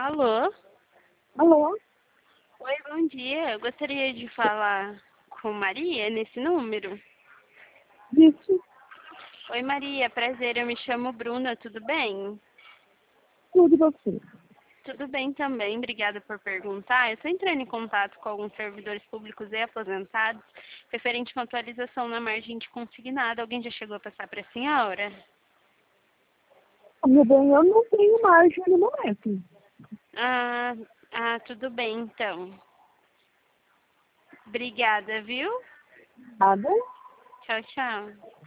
Alô? Alô? Oi, bom dia. Eu gostaria de falar com Maria nesse número. Isso, Oi, Maria, prazer. Eu me chamo Bruna, tudo bem? tudo você. Tudo bem também, obrigada por perguntar. Eu estou entrando em contato com alguns servidores públicos e aposentados referente a uma atualização na margem de consignado. Alguém já chegou a passar para a senhora? Meu bem, eu não tenho margem no momento. Ah, tudo bem então. Obrigada, viu? Nada? Tchau, tchau.